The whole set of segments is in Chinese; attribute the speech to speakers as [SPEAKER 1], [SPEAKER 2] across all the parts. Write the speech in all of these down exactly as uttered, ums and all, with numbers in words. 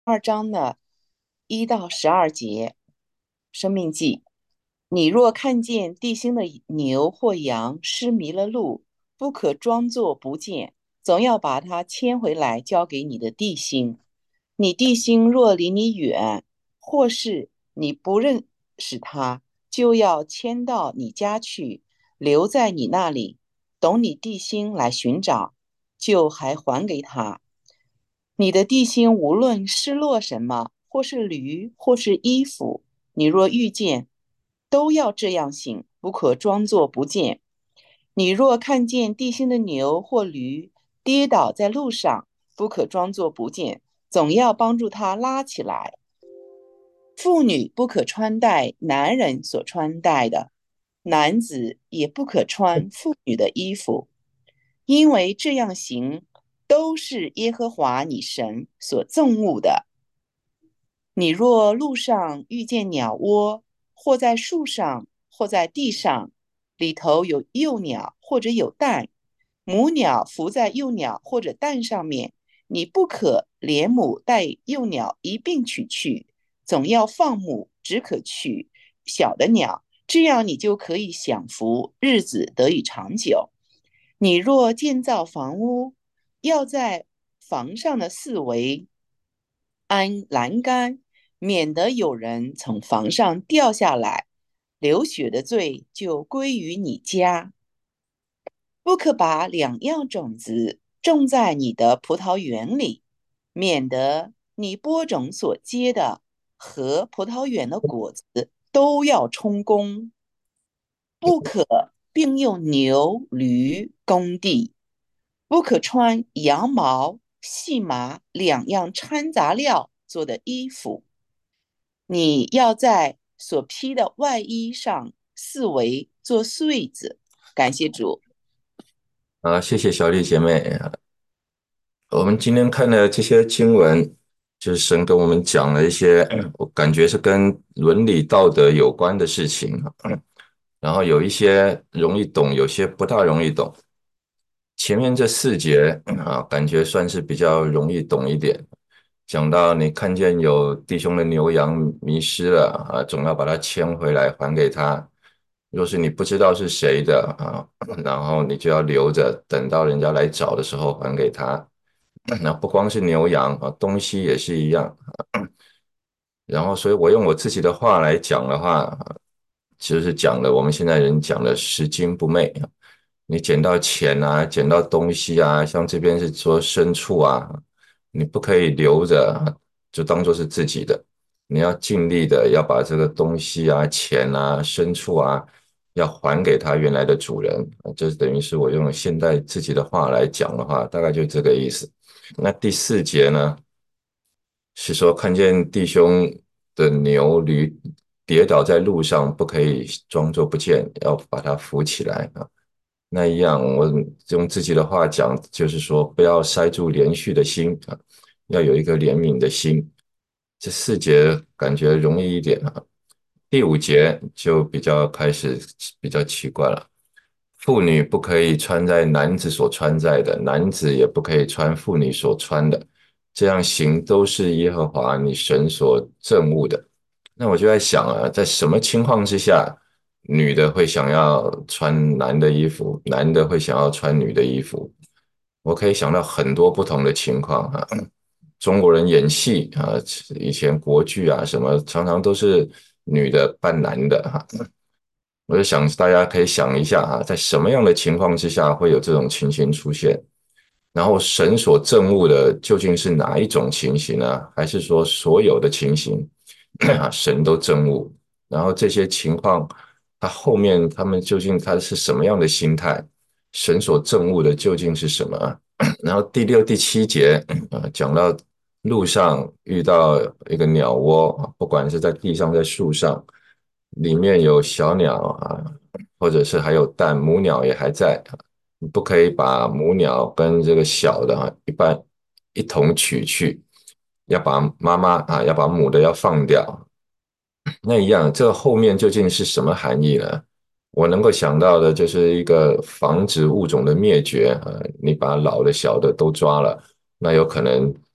[SPEAKER 1] 二章的一到十二节，生命记。你若看见地心的牛或羊失迷了路，不可装作不见，总要把它牵回来交给你的弟兄。你弟兄若离你远，或是你不认识他，就要牵到你家去，留在你那里，等你弟兄来寻找，就还还给他。你的弟兄无论失落什么，或是驴，或是衣服，你若遇见，都要这样行，不可装作不见。你若看见弟兄的牛或驴跌倒在路上，不可装作不见，总要帮助他拉起来。妇女不可穿戴男人所穿戴的，男子也不可穿妇女的衣服，因为这样行都是耶和华你神所憎恶的。你若路上遇见鸟窝，或在树上，或在地上，里头有幼鸟或者有蛋，母鸟伏在幼鸟或者蛋上面，你不可连母带幼鸟一并取去，总要放母，只可取小的鸟，这样你就可以享福，日子得以长久。你若建造房屋，要在房上的四围安栏杆，免得有人从房上掉下来，流血的罪就归于你家。不可把两样种子种在你的葡萄园里，免得你播种所结的和葡萄园的果子都要充公。不可并用牛、驴耕地，不可穿羊毛、细麻两样掺杂料做的衣服。你要在所披的外衣上四围做穗子。感谢主。
[SPEAKER 2] 啊，谢谢小丽姐妹。我们今天看的这些经文，就是神跟我们讲了一些，我感觉是跟伦理道德有关的事情，然后有一些容易懂，有些不大容易懂。前面这四节啊，感觉算是比较容易懂一点。讲到你看见有弟兄的牛羊迷失了啊，总要把它牵回来还给他。若是你不知道是谁的啊，然后你就要留着，等到人家来找的时候还给他。那不光是牛羊啊，东西也是一样。然后，所以我用我自己的话来讲的话，其实是讲了我们现在人讲的拾金不昧啊。你捡到钱啊，捡到东西啊，像这边是说牲畜啊，你不可以留着，就当做是自己的。你要尽力的要把这个东西啊、钱啊、牲畜啊，要还给他原来的主人。这等于是我用现代自己的话来讲的话，大概就这个意思。那第四节呢？是说看见弟兄的牛驴跌倒在路上，不可以装作不见，要把它扶起来啊。那一样，我用自己的话讲，就是说不要塞住连续的心啊，要有一个怜悯的心。这四节感觉容易一点啊，第五节就比较开始比较奇怪了。妇女不可以穿在男子所穿在的，男子也不可以穿妇女所穿的，这样行都是耶和华你神所憎恶的。那我就在想啊，在什么情况之下，女的会想要穿男的衣服，男的会想要穿女的衣服？我可以想到很多不同的情况啊。中国人演戏啊，以前国剧啊什么，常常都是女的扮男的哈、啊。我就想大家可以想一下啊，在什么样的情况之下会有这种情形出现？然后神所憎恶的究竟是哪一种情形呢？还是说所有的情形啊，神都憎恶？然后这些情况，它后面他们究竟他是什么样的心态？神所憎恶的究竟是什么？然后第六、第七节啊，讲到路上遇到一个鸟窝，不管是在地上，在树上，里面有小鸟啊，或者是还有蛋，母鸟也还在。你不可以把母鸟跟这个小的啊一半一同取去，要把妈妈啊要把母的要放掉。那一样，这个后面究竟是什么含义呢？我能够想到的就是一个防止物种的灭绝啊，你把老的小的都抓了，那有可能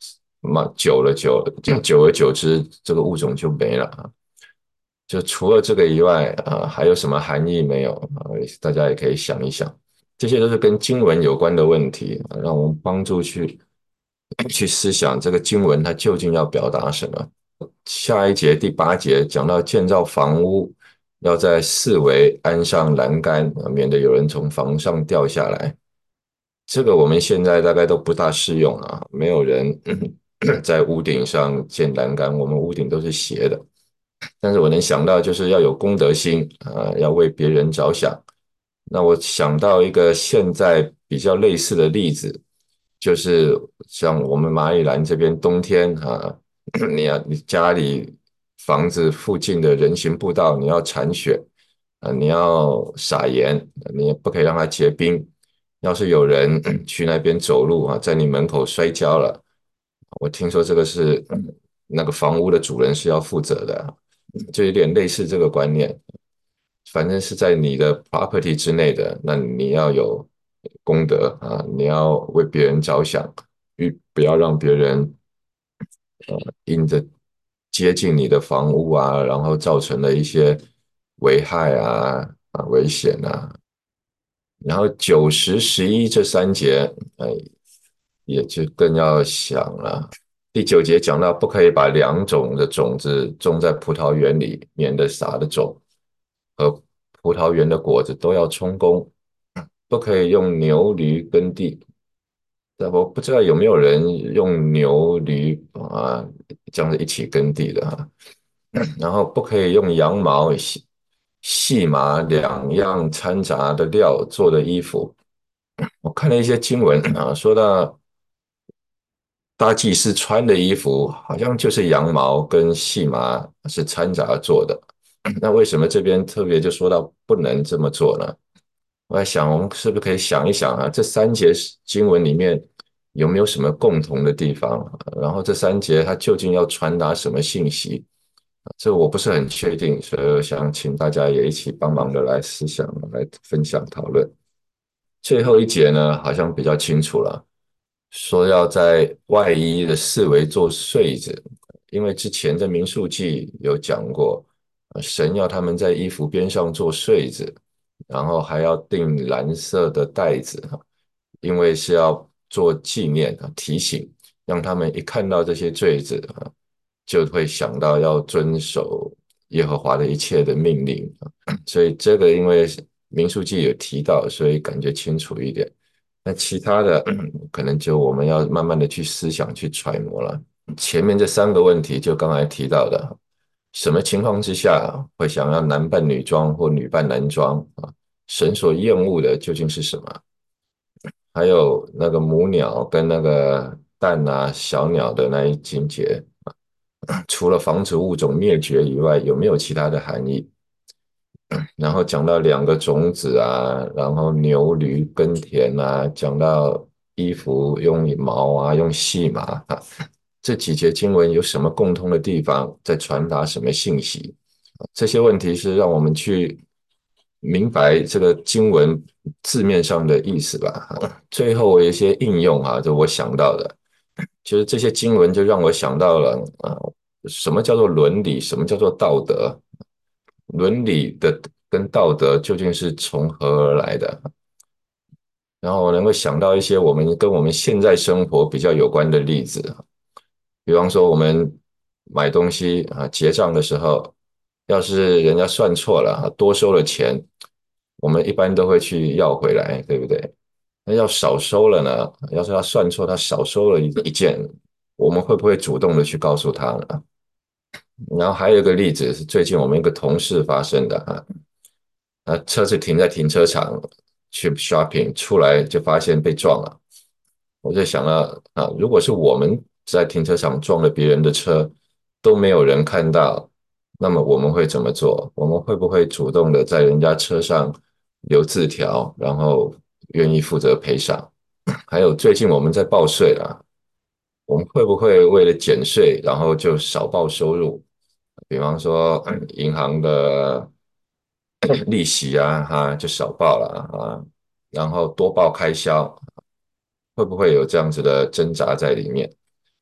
[SPEAKER 2] 嘛久了久了，久而久之，这个物种就没了啊。就除了这个以外，啊，还有什么含义没有啊？大家也可以想一想，这些都是跟经文有关的问题，啊让我们帮助去去思想这个经文它究竟要表达什么。下一节第八节讲到建造房屋，要在四围安上栏杆，啊免得有人从房上掉下来。这个我们现在大概都不大适用啊，没有人在屋顶上建栏杆，我们屋顶都是斜的。但是我能想到就是要有公德心啊，要为别人着想。那我想到一个现在比较类似的例子，就是像我们马里兰这边冬天啊，你要你家里房子附近的人行步道，你要铲雪啊，你要撒盐，你也不可以让它结冰。要是有人去那边走路啊，在你门口摔跤了，我听说这个是那个房屋的主人是要负责的，就有点类似这个观念。反正是在你的 property 之内的，那你要有公德啊，你要为别人着想，不要让别人因着接近你的房屋啊，然后造成了一些危害啊啊危险啊。然后九十十一这三节，哎，也就更要想了。第九节讲到不可以把两种的种子种在葡萄园里，免得撒的种和葡萄园的果子都要充公。不可以用牛驴耕地。但我不知道有没有人用牛驴啊这样子一起耕地的啊。然后不可以用羊毛、细细麻两样掺杂的料做的衣服。我看了一些经文啊，说到大祭司穿的衣服好像就是羊毛跟细麻是掺杂做的。那为什么这边特别就说到不能这么做呢？我在想，我们是不是可以想一想啊，这三节经文里面有没有什么共同的地方？然后这三节它究竟要传达什么信息？这我不是很确定，所以我想请大家也一起帮忙的来思想、来分享讨论。最后一节呢，好像比较清楚了，说要在外衣的四围做穗子，因为之前的民数记有讲过，呃神要他们在衣服边上做穗子，然后还要钉蓝色的带子，因为是要做纪念啊，提醒，让他们一看到这些坠子啊，就会想到要遵守耶和华的一切的命令。所以这个因为民数记有提到，所以感觉清楚一点。那其他的可能就我们要慢慢的去思想、去揣摩了。前面这三个问题，就刚才提到的，什么情况之下会想要男扮女装或女扮男装啊？神所厌恶的究竟是什么？还有那个母鸟跟那个蛋啊、小鸟的那一情节，除了防止物种灭绝以外，有没有其他的含义？然后讲到两个种子啊，然后牛驴耕田啊，讲到衣服用毛啊，用细麻啊，这几节经文有什么共通的地方，在传达什么信息？这些问题是让我们去明白这个经文字面上的意思吧。最后我有一些应用啊，就我想到的，其实这些经文就让我想到了啊，什么叫做伦理，什么叫做道德？伦理的跟道德究竟是从何而来的？然后我能够想到一些我们跟我们现在生活比较有关的例子，比方说我们买东西啊，结账的时候，要是人家算错了，多收了钱，我们一般都会去要回来，对不对？那要少收了呢？要是他算错，他少收了一一件，我们会不会主动的去告诉他呢？然后还有一个例子是最近我们一个同事发生的啊，啊，车子停在停车场去 shopping，出来就发现被撞了。我就想了啊，如果是我们在停车场撞了别人的车，都没有人看到，那么我们会怎么做？我们会不会主动的在人家车上留字条，然后愿意负责赔偿？还有最近我们在报税啦，我们会不会为了减税，然后就少报收入？比方说银行的利息啊，哈，就少报了啊，然后多报开销，会不会有这样子的挣扎在里面？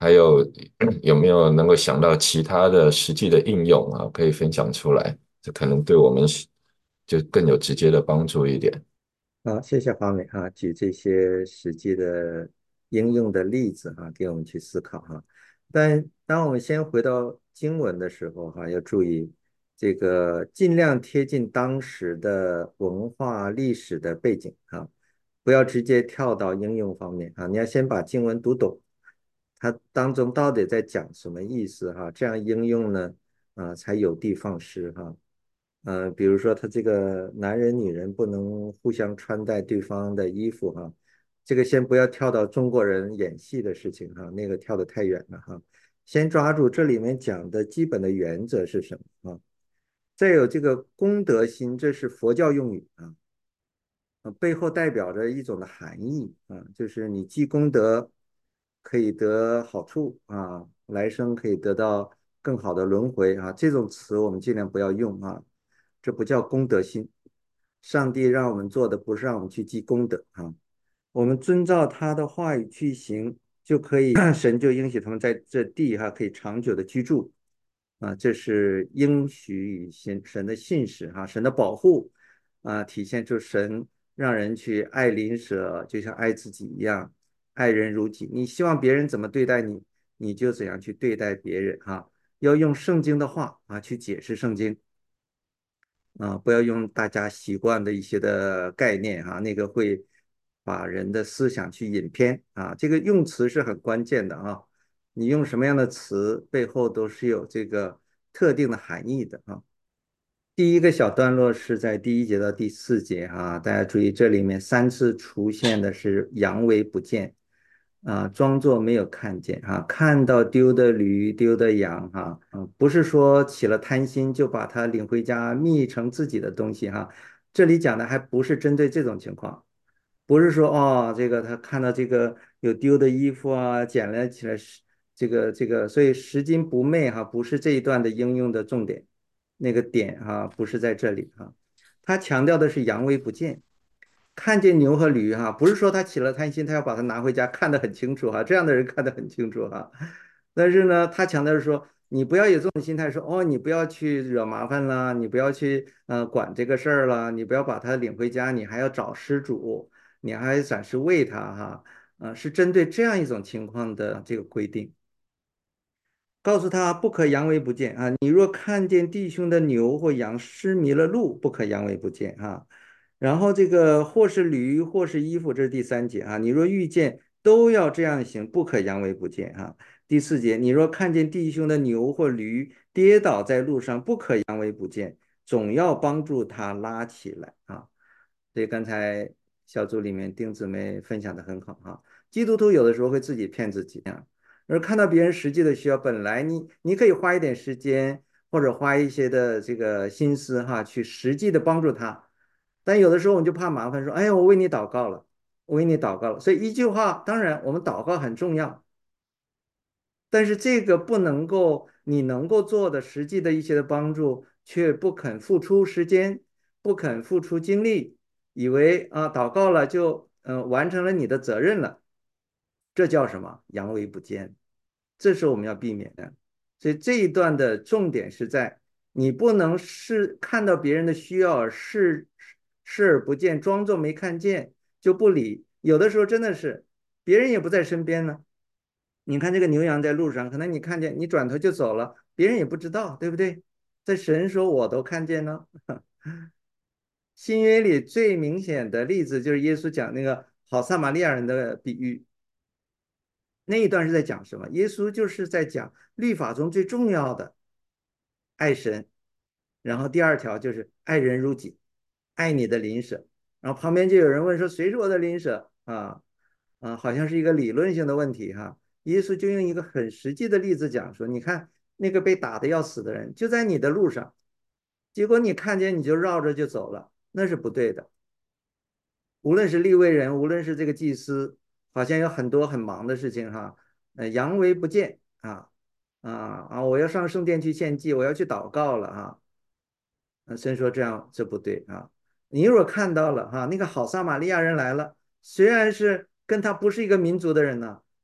[SPEAKER 2] 还有有没有能够想到其他的实际的应用啊，可以分享出来？这可能对我们就更有直接的帮助一点。
[SPEAKER 3] 好，谢谢华美哈，举这些实际的应用的例子哈，给我们去思考哈。但当我们先回到经文的时候哈，要注意这个尽量贴近当时的文化历史的背景哈，不要直接跳到应用方面啊。你要先把经文读懂，它当中到底在讲什么意思哈，这样应用呢，啊，才有的放矢哈。呃，比如说他这个男人女人不能互相穿戴对方的衣服哈，这个先不要跳到中国人演戏的事情哈，那个跳得太远了哈，先抓住这里面讲的基本的原则是什么啊？再有这个公德心，这是佛教用语啊，呃背后代表着一种的含义啊，就是你积功德可以得好处啊，来生可以得到更好的轮回啊，这种词我们尽量不要用啊，这不叫功德心。上帝让我们做的不是让我们去积功德啊，我们遵照他的话语去行，就可以，神就应许他们在这地哈可以长久的居住啊，这是应许与神神的信使哈，神的保护啊，体现出神让人去爱邻舍，就像爱自己一样，爱人如己。你希望别人怎么对待你，你就怎样去对待别人哈。要用圣经的话啊去解释圣经啊，不要用大家习惯的一些的概念哈，那个会把人的思想去引偏啊。这个用词是很关键的啊，你用什么样的词，背后都是有这个特定的含义的啊。第一个小段落是在第一节到第四节哈，大家注意，这里面三次出现的是扬为不见啊，装作没有看见哈，看到丢的驴、丢的羊哈，啊，不是说起了贪心就把它领回家觅成自己的东西哈，这里讲的还不是针对这种情况，不是说哦，这个他看到这个有丢的衣服啊，捡了起来是这个这个，所以拾金不昧哈，不是这一段的应用的重点。那个点哈，不是在这里哈，他强调的是扬威不见，看见牛和驴哈，不是说他起了贪心，他要把它拿回家看得很清楚哈，这样的人看得很清楚哈，但是呢，他强调是说，你不要有这种心态说，哦，你不要去惹麻烦啦，你不要去呃管这个事儿了，你不要把它领回家，你还要找失主，你还暂时喂它哈，呃，是针对这样一种情况的这个规定。告诉他不可扬为不见啊！你若看见弟兄的牛或羊失迷了路，不可扬为不见啊。然后这个或是驴或是衣服，这是第三节啊。你若遇见，都要这样行，不可扬为不见啊。第四节，你若看见弟兄的牛或驴跌倒在路上，不可扬为不见，总要帮助他拉起来啊。所以刚才小组里面丁姊妹分享的很好哈。基督徒有的时候会自己骗自己啊。而看到别人实际的需要，本来你你可以花一点时间，或者花一些的这个心思哈，去实际的帮助他。但有的时候我们就怕麻烦，说：“哎呀，我为你祷告了，我为你祷告了。”所以一句话，当然我们祷告很重要，但是这个不能够你能够做的实际的一些的帮助，却不肯付出时间，不肯付出精力，以为啊祷告了就嗯、呃完成了你的责任了，这叫什么？扬为不坚。这是我们要避免的。所以这一段的重点是在你不能是看到别人的需要视视而不见，装作没看见就不理。有的时候真的是别人也不在身边呢。你看这个牛羊在路上，可能你看见你转头就走了，别人也不知道，对不对？在神说我都看见了。新约里最明显的例子就是耶稣讲那个好撒玛利亚人的比喻，那一段是在讲什么？耶稣就是在讲律法中最重要的爱神，然后第二条就是爱人如己，爱你的邻舍。然后旁边就有人问说谁是我的邻舍啊？啊，好像是一个理论性的问题哈。耶稣就用一个很实际的例子讲说，你看那个被打的要死的人就在你的路上，结果你看见你就绕着就走了，那是不对的。无论是立位人，无论是这个祭司，好像有很多很忙的事情哈，呃，扬为不见啊啊啊！我要上圣殿去献祭，我要去祷告了啊。那神说这样这不对啊。你如果看到了哈，那个好撒玛利亚人来了，虽然是跟他不是一个民族的人呢，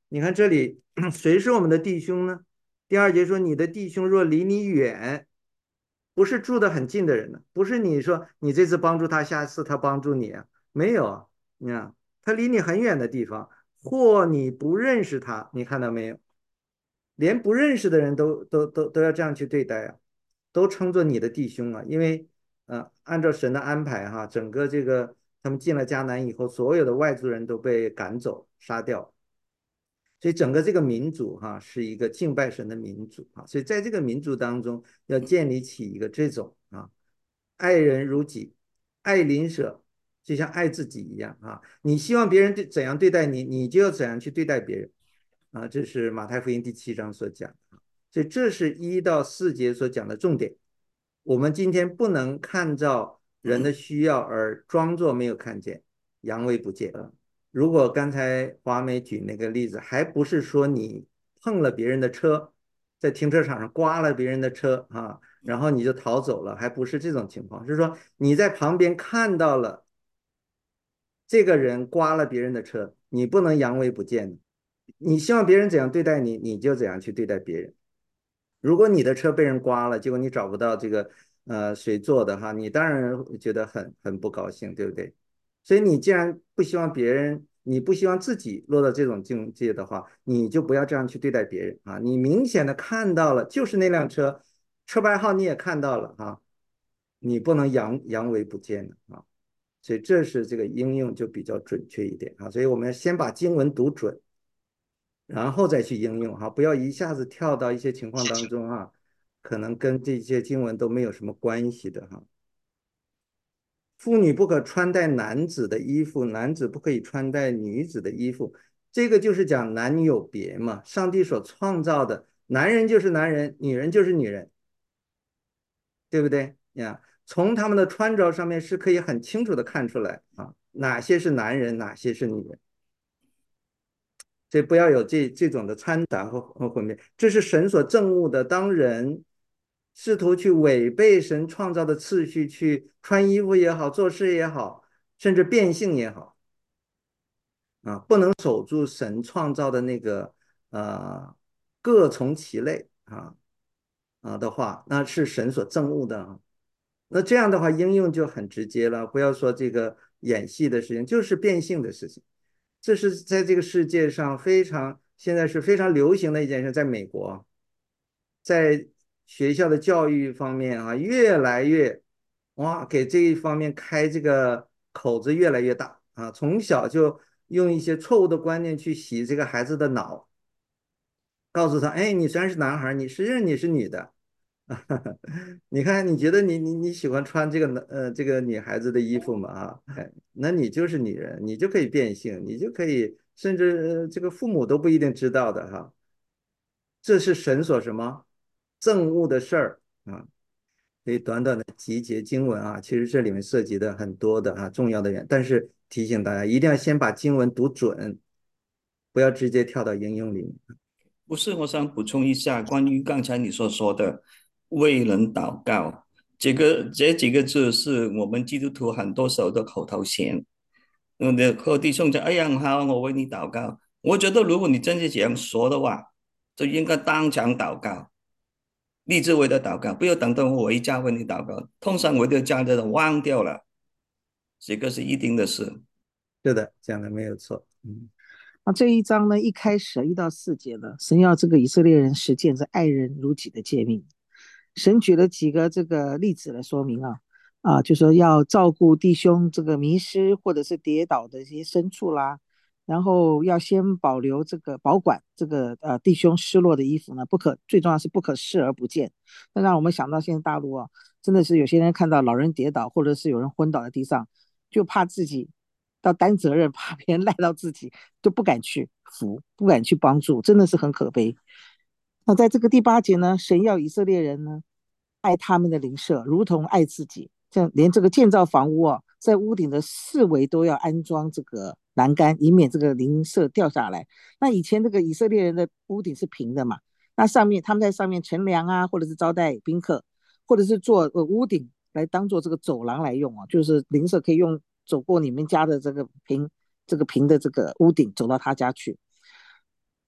[SPEAKER 3] 你看这里，谁是我们的弟兄呢？第二节说，你的弟兄若离你远，不是住得很近的人呢，不是你说你这次帮助他，下次他帮助你啊，没有啊，你看他离你很远的地方，或你不认识他，你看到没有？连不认识的人都都都都要这样去对待啊，都称作你的弟兄啊，因为呃，按照神的安排哈，整个这个他们进了迦南以后，所有的外族人都被赶走、杀掉，所以整个这个民族哈是一个敬拜神的民族啊，所以在这个民族当中要建立起一个这种啊，爱人如己、爱邻舍，就像爱自己一样啊。你希望别人对怎样对待你，你就要怎样去对待别人啊。这是马太福音第七章所讲的，所以这是一到四节所讲的重点。我们今天不能看到人的需要而装作没有看见，扬为不见。如果刚才华美举那个例子，还不是说你碰了别人的车，在停车场上刮了别人的车啊，然后你就逃走了，还不是这种情况，是说你在旁边看到了这个人刮了别人的车，你不能扬为不见。你希望别人怎样对待你，你就怎样去对待别人。如果你的车被人刮了，结果你找不到这个呃谁做的哈，你当然觉得很很不高兴，对不对？所以你既然不希望别人，你不希望自己落到这种境界的话，你就不要这样去对待别人啊。你明显的看到了，就是那辆车，车牌号你也看到了啊，你不能扬扬为不见的啊。所以这是这个应用就比较准确一点啊。所以我们先把经文读准，然后再去应用哈，不要一下子跳到一些情况当中哈，可能跟这些经文都没有什么关系的哈。妇女不可穿戴男子的衣服，男子不可以穿戴女子的衣服，这个就是讲男女有别嘛。上帝所创造的，男人就是男人，女人就是女人，对不对呀？从他们的穿着上面是可以很清楚的看出来啊，哪些是男人，哪些是女人。所以不要有这这种的掺杂和和混变，这是神所憎恶的。当人试图去违背神创造的次序，去穿衣服也好，做事也好，甚至变性也好，啊，不能守住神创造的那个呃各从其类啊啊的话，那是神所憎恶的啊。那这样的话，应用就很直接了。不要说这个演戏的事情，就是变性的事情。这是在这个世界上非常现在是非常流行的一件事，在美国，在学校的教育方面啊，越来越哇，给这一方面开这个口子越来越大啊，从小就用一些错误的观念去洗这个孩子的脑，告诉他，哎，你虽然是男孩，你实际上你是女的。你看，你觉得你你你喜欢穿这个男呃这个女孩子的衣服吗？啊，哎，那你就是女人，你就可以变性，你就可以，甚至呃这个父母都不一定知道的哈。这是神所什么憎恶的事儿啊。所以短短的几节经文啊，其实这里面涉及的很多的啊重要的人，但是提醒大家一定要先把经文读准，不要直接跳到应用里面。
[SPEAKER 4] 不是，我想补充一下关于刚才你所说的为人祷告，这个这几个字是我们基督徒很多时候的口头禅。嗯，的和弟兄讲，哎呀，好，我为你祷告。我觉得如果你真是这样说的话，就应该当场祷告，立志为他祷告，不要等到我回家为你祷告。通常我的家人忘掉了，这个是一定的事。
[SPEAKER 3] 是的，讲的没有错。嗯。
[SPEAKER 5] 那这一章呢，一开始一到四节呢，神要这个以色列人实践这爱人如己的诫命。神举了几个这个例子来说明啊，啊，就说要照顾弟兄这个迷失或者是跌倒的一些牲畜啦，然后要先保留这个保管这个呃弟兄失落的衣服呢，不可最重要是不可视而不见。那让我们想到现在大陆啊，真的是有些人看到老人跌倒，或者是有人昏倒在地上，就怕自己到担责任，怕别人赖到自己，都不敢去扶，不敢去帮助，真的是很可悲。那在这个第八节呢，神要以色列人呢爱他们的邻舍，如同爱自己。这样连这个建造房屋啊，在屋顶的四围都要安装这个栏杆，以免这个邻舍掉下来。那以前这个以色列人的屋顶是平的嘛，那上面他们在上面乘凉啊，或者是招待宾客，或者是做呃屋顶来当做这个走廊来用啊，就是邻舍可以用走过你们家的这个平这个平的这个屋顶走到他家去。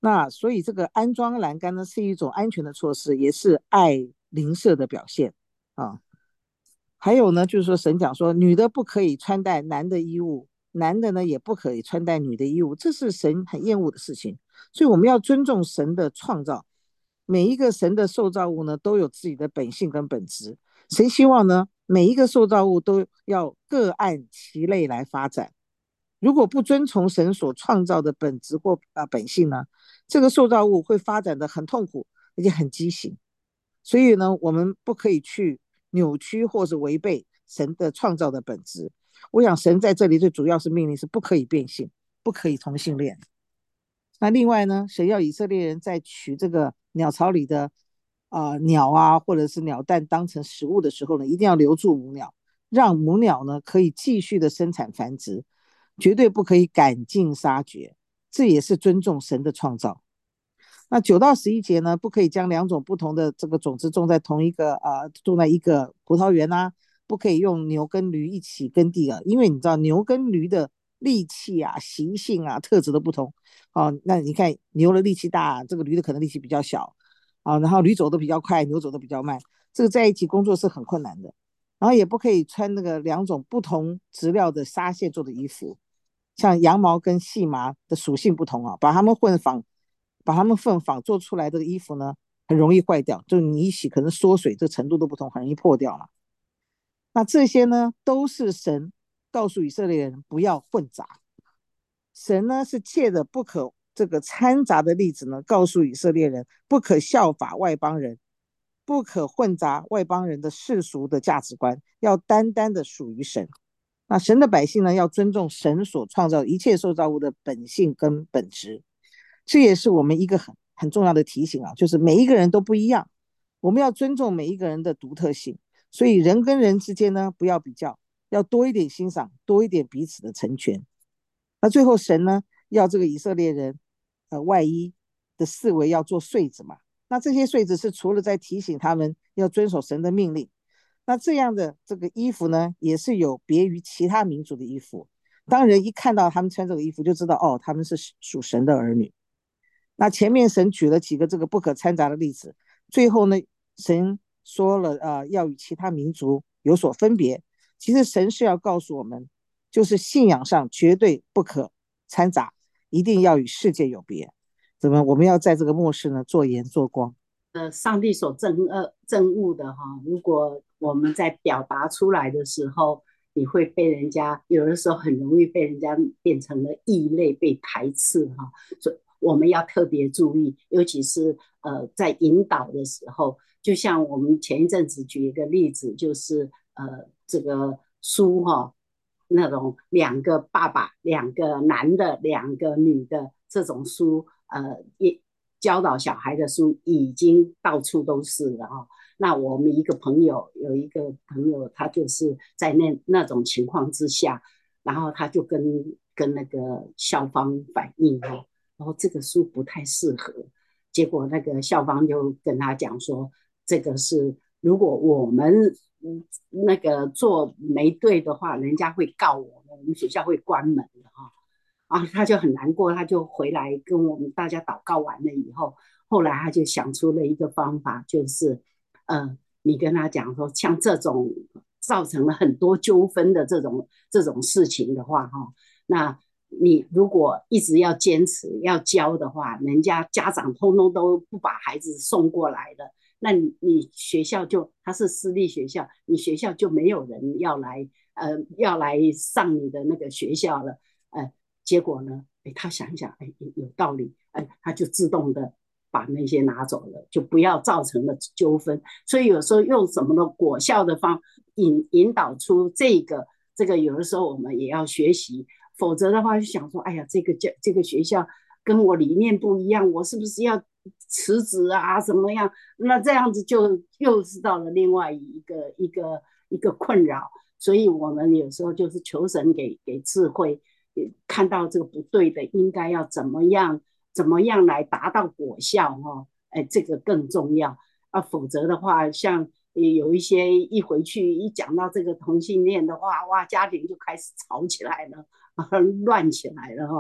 [SPEAKER 5] 那所以这个安装栏杆呢，是一种安全的措施，也是爱邻舍的表现啊。还有呢，就是说神讲说，女的不可以穿戴男的衣物，男的呢也不可以穿戴女的衣物，这是神很厌恶的事情。所以我们要尊重神的创造，每一个神的受造物呢都有自己的本性跟本质。神希望呢每一个受造物都要各按其类来发展。如果不遵从神所创造的本质或、呃、本性呢，这个受造物会发展的很痛苦，而且很畸形。所以呢，我们不可以去扭曲或是违背神的创造的本质。我想神在这里最主要是命令是不可以变性，不可以同性恋。那另外呢，神要以色列人在取这个鸟巢里的呃鸟啊，或者是鸟蛋当成食物的时候呢，一定要留住母鸟，让母鸟呢可以继续的生产繁殖，绝对不可以赶尽杀绝，这也是尊重神的创造。那九到十一节呢，不可以将两种不同的这个种子种在同一个呃种在一个葡萄园啊，不可以用牛跟驴一起耕地啊，因为你知道牛跟驴的力气啊、习性啊、特质都不同。哦，那你看牛的力气大，这个驴的可能力气比较小啊，然后驴走的比较快，牛走的比较慢，这个在一起工作是很困难的。然后也不可以穿那个两种不同质料的纱线做的衣服，像羊毛跟细麻的属性不同啊，把它们混纺，把它们混纺做出来的衣服呢，很容易坏掉，就你一洗可能缩水，这程度都不同，很容易破掉嘛。那这些呢，都是神告诉以色列人不要混杂。神呢是借着不可这个掺杂的例子呢，告诉以色列人不可效法外邦人，不可混杂外邦人的世俗的价值观，要单单的属于神。那神的百姓呢，要尊重神所创造一切受造物的本性跟本质。这也是我们一个很很重要的提醒啊，就是每一个人都不一样，我们要尊重每一个人的独特性。所以人跟人之间呢，不要比较，要多一点欣赏，多一点彼此的成全。那最后神呢，要这个以色列人呃外衣的四围要做穗子嘛，那这些穗子是除了在提醒他们要遵守神的命令，那这样的这个衣服呢，也是有别于其他民族的衣服。当人一看到他们穿这个衣服，就知道哦，他们是属神的儿女。那前面神举了几个这个不可掺杂的例子，最后呢，神说了呃，要与其他民族有所分别。其实神是要告诉我们，就是信仰上绝对不可掺杂，一定要与世界有别。怎么？我们要在这个末世呢，做盐做光。
[SPEAKER 6] 呃，上帝所憎恶憎恶的哈，如果我们在表达出来的时候，你会被人家有的时候很容易被人家变成了异类，被排斥哈，所以我们要特别注意，尤其是呃在引导的时候，就像我们前一阵子举一个例子，就是呃这个书哈，那种两个爸爸、两个男的、两个女的这种书，呃也。教导小孩的书已经到处都是了哈、哦。那我们一个朋友有一个朋友，他就是在那那种情况之下，然后他就跟跟那个校方反映哦，然后这个书不太适合，结果那个校方就跟他讲说，这个是如果我们那个做没对的话，人家会告我们，我们学校会关门的哈、哦。啊，他就很难过，他就回来跟我们大家祷告完了以后，后来他就想出了一个方法，就是呃，你跟他讲说，像这种造成了很多纠纷的这种这种事情的话，哈，那你如果一直要坚持要教的话，人家家长通通都不把孩子送过来了，那你你学校就他是私立学校，你学校就没有人要来呃要来上你的那个学校了，呃。结果呢，哎，他想一想，哎，有道理，哎，他就自动的把那些拿走了，就不要造成了纠纷。所以有时候用什么的果效的方引引导出这个这个，有的时候我们也要学习，否则的话就想说，哎呀，这个教这个学校跟我理念不一样，我是不是要辞职啊？怎么样？那这样子就又是到了另外一个一个一个困扰。所以我们有时候就是求神给给智慧。看到这个不对的，应该要怎么样怎么样来达到果效哦，哎，这个更重要啊，否则的话，像有一些一回去一讲到这个同性恋的话，哇，家庭就开始吵起来了，啊、乱起来了哈、哦。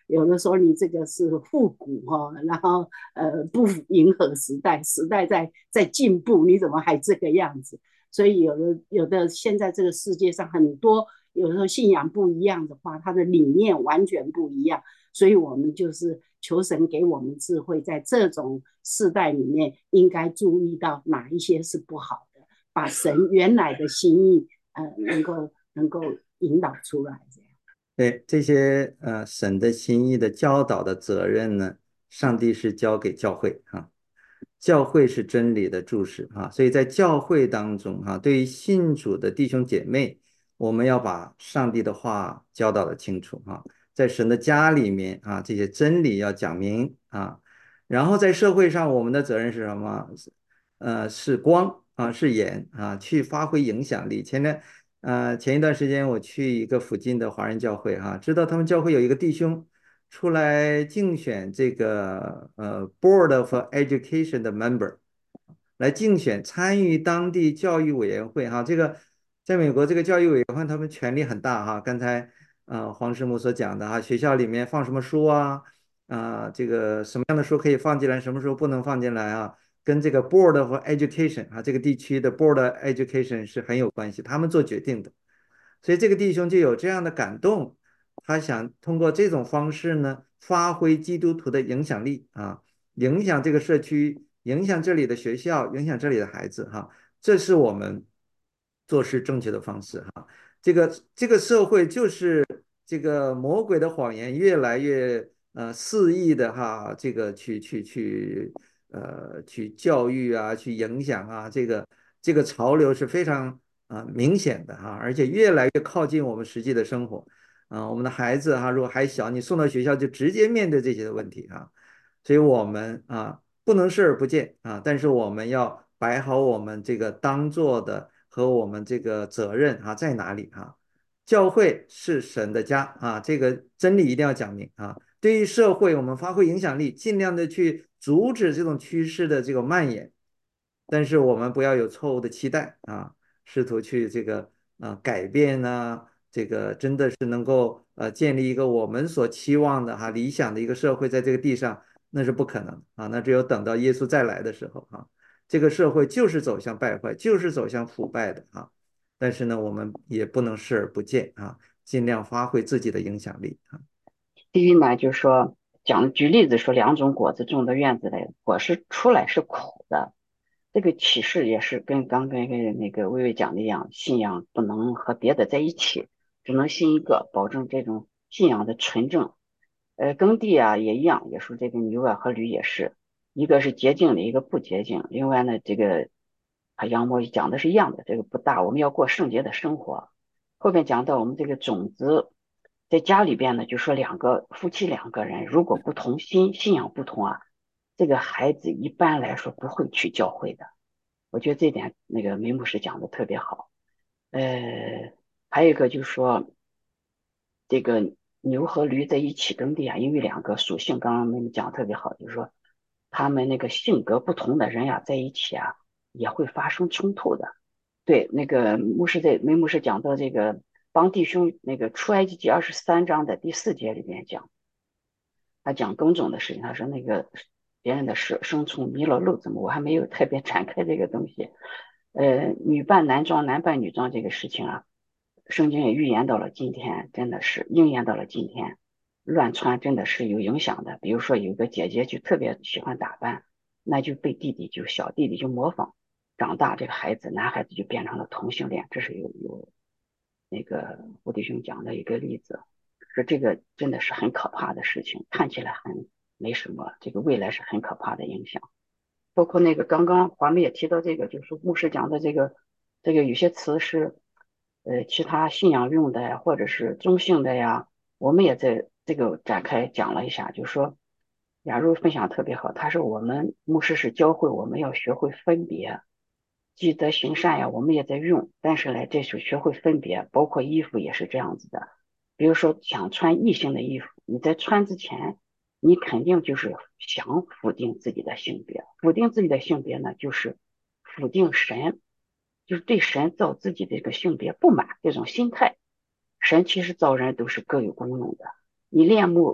[SPEAKER 6] 有的时候你这个是复古哈，然后呃不迎合时代，时代在在进步，你怎么还这个样子？所以有的有的现在这个世界上很多有时候信仰不一样的话，他的理念完全不一样，所以我们就是求神给我们智慧，在这种世代里面应该注意到哪一些是不好的，把神原来的心意呃能够能够引导出来，这样。
[SPEAKER 3] 对这些呃神的心意的教导的责任呢，上帝是交给教会啊，教会是真理的柱石啊，所以在教会当中哈、啊，对于信主的弟兄姐妹，我们要把上帝的话教导的清楚啊，在神的家里面啊，这些真理要讲明啊，然后在社会上，我们的责任是什么？呃，是光啊，是盐啊，去发挥影响力。前呢。呃，前一段时间我去一个附近的华人教会哈，知道他们教会有一个弟兄出来竞选这个呃 Board of Education 的 member，来竞选参与当地教育委员会哈。这个在美国这个教育委员会他们权力很大哈。刚才呃黄师母所讲的哈，学校里面放什么书啊啊，这个什么样的书可以放进来，什么书不能放进来啊？跟这个 Board of Education 啊，这个地区的 Board of Education 是很有关系，他们做决定的。所以这个弟兄就有这样的感动，他想通过这种方式呢，发挥基督徒的影响力啊，影响这个社区，影响这里的学校，影响这里的孩子哈，这是我们做事正确的方式哈。这个这个社会就是这个魔鬼的谎言越来越呃肆意的哈，这个去去去呃去教育啊，去影响啊，这个这个潮流是非常啊、呃明显的哈，而且越来越靠近我们实际的生活啊、我们的孩子哈，如果还小，你送到学校就直接面对这些问题哈，所以我们啊不能视而不见啊，但是我们要摆好我们这个当做的和我们这个责任啊在哪里啊？教会是神的家啊，这个真理一定要讲明啊。对于社会，我们发挥影响力，尽量的去阻止这种趋势的这个蔓延，但是我们不要有错误的期待啊，试图去这个啊改变呢、这个真的是能够呃建立一个我们所期望的哈、理想的一个社会在这个地上，那是不可能啊，那只有等到耶稣再来的时候啊，这个社会就是走向败坏，就是走向腐败的啊。但是呢，我们也不能视而不见啊，尽量发挥自己的影响力啊。
[SPEAKER 7] 第一呢，就是说讲举例子说，两种果子种到院子里，果实出来是苦的。这个启示也是跟刚刚跟那个薇薇讲的一样，信仰不能和别的在一起，只能信一个，保证这种信仰的纯正。呃，耕地啊也一样，也说这个牛啊和驴也是，一个是洁净的，一个不洁净。另外呢，这个和杨牧讲的是一样的，这个不大，我们要过圣洁的生活。后面讲到我们这个种子，在家里边呢，就说两个夫妻两个人如果不同心，信仰不同啊，这个孩子一般来说不会去教会的。我觉得这点那个梅牧师讲的特别好。呃，还有一个就是说，这个牛和驴在一起耕地啊，因为两个属性，刚刚梅牧讲得特别好，就是说他们那个性格不同的人呀、在一起啊，也会发生冲突的。对，那个牧师在梅牧师讲到这个帮弟兄那个出埃及记二十三章的第四节里面讲，他讲耕种的事情，他说那个别人的生生从迷了路，怎么我还没有特别展开这个东西。呃，女扮男装，男扮女装这个事情啊，圣经也预言到了今天，真的是应验到了今天。乱穿真的是有影响的，比如说有个姐姐就特别喜欢打扮，那就被弟弟就小弟弟就模仿，长大这个孩子男孩子就变成了同性恋，这是有有那个胡弟兄讲的一个例子。说这个真的是很可怕的事情，看起来很没什么，这个未来是很可怕的影响。包括那个刚刚华妹也提到这个，就是牧师讲的这个，这个有些词是呃其他信仰用的呀，或者是中性的呀，我们也在这个展开讲了一下，就是说雅茹分享特别好，他说我们牧师是教会我们要学会分别，积德行善呀，我们也在用，但是呢，这是学会分别，包括衣服也是这样子的。比如说想穿异性的衣服，你在穿之前，你肯定就是想否定自己的性别，否定自己的性别呢，就是否定神，就是对神造自己的这个性别不满这种心态。神其实造人都是各有功用的，你恋慕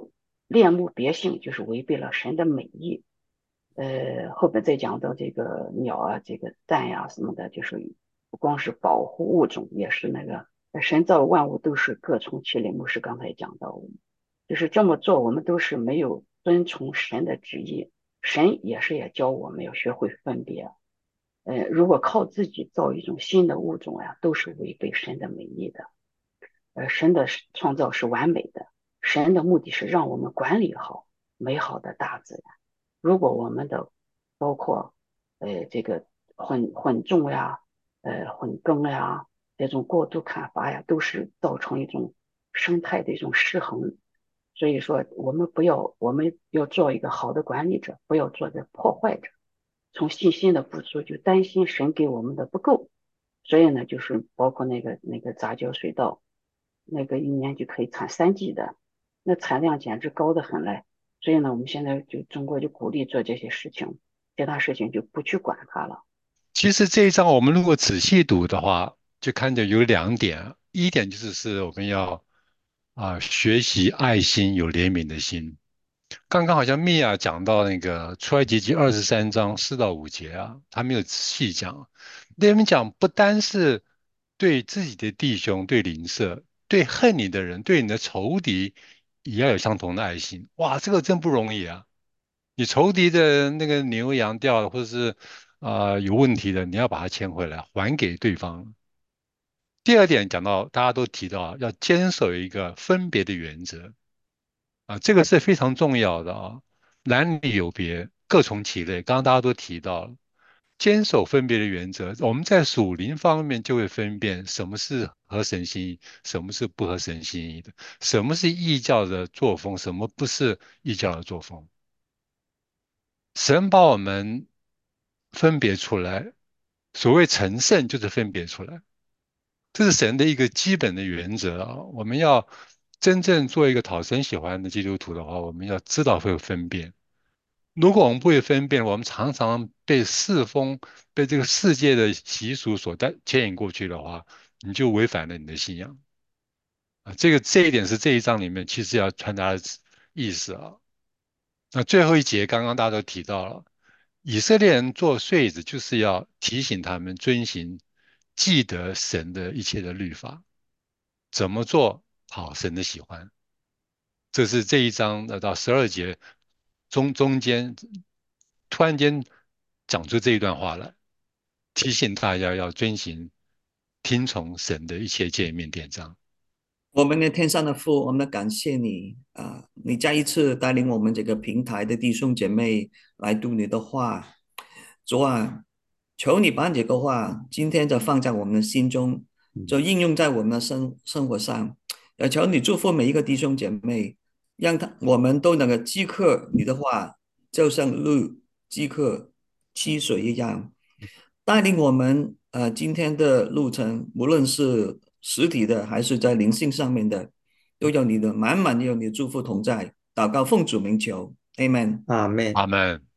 [SPEAKER 7] 恋慕别性，就是违背了神的美意。呃，后边再讲到这个鸟啊，这个蛋呀、什么的，就是不光是保护物种，也是那个神造万物都是各从其类。牧师刚才讲到，就是这么做，我们都是没有遵从神的旨意。神也是也教我们要学会分别。呃，如果靠自己造一种新的物种呀，都是违背神的美意的。呃，神的创造是完美的，神的目的是让我们管理好美好的大自然。如果我们的包括呃这个混混种呀、呃混耕呀这种过度砍伐呀，都是造成一种生态的一种失衡。所以说，我们不要，我们要做一个好的管理者，不要做个破坏者。从信心的不足，就担心神给我们的不够，所以呢，就是包括那个那个杂交水稻，那个一年就可以产三季的，那产量简直高得很嘞。所以呢，我们现在就中国就鼓励做这些事情，其他事情就不去管它了。
[SPEAKER 8] 其实这一章我们如果仔细读的话，就看见有两点，一点就是是我们要啊、学习爱心，有怜悯的心。刚刚好像米娅讲到那个出埃及记二十三章四到五节啊，他没有细讲。那边讲不单是对自己的弟兄、对邻舍、对恨你的人、对你的仇敌，也要有相同的爱心。哇，这个真不容易啊！你仇敌的那个牛羊掉了，或者是啊、呃有问题的，你要把它牵回来，还给对方。第二点讲到，大家都提到啊要坚守一个分别的原则。啊，这个是非常重要的啊，男女有别，各从其类。刚刚大家都提到了，坚守分别的原则，我们在属灵方面就会分辨什么是合神心意，什么是不合神心意的，什么是异教的作风，什么不是异教的作风。神把我们分别出来，所谓成圣就是分别出来。这是神的一个基本的原则啊！我们要真正做一个讨神喜欢的基督徒的话，我们要知道会分辨。如果我们不会分辨，我们常常被世风、被这个世界的习俗所带牵引过去的话，你就违反了你的信仰啊！这个这一点是这一章里面其实要传达的意思啊。那最后一节刚刚大家都提到了，以色列人做税子就是要提醒他们遵行、记得神的一切的律法。怎么做讨神的喜欢？这是这一章的到十二节中中间突然间讲出这一段话来，提醒大家要遵行、听从神的一切诫命典章。
[SPEAKER 4] 我们的天上的父，我们感谢你啊！你再一次带领我们这个平台的弟兄姐妹来读你的话，主啊，求你把这个话今天就放在我们的心中，就应用在我们的生生活上。也求你祝福每一个弟兄姐妹，让他我们都能够饥渴你的话，就像鹿饥渴溪水一样。带领我们呃今天的路程，无论是实体的还是在灵性上面的，都有你的满满有你的祝福同在。祷告奉主名求，Amen。
[SPEAKER 3] 阿妹。
[SPEAKER 8] 阿门。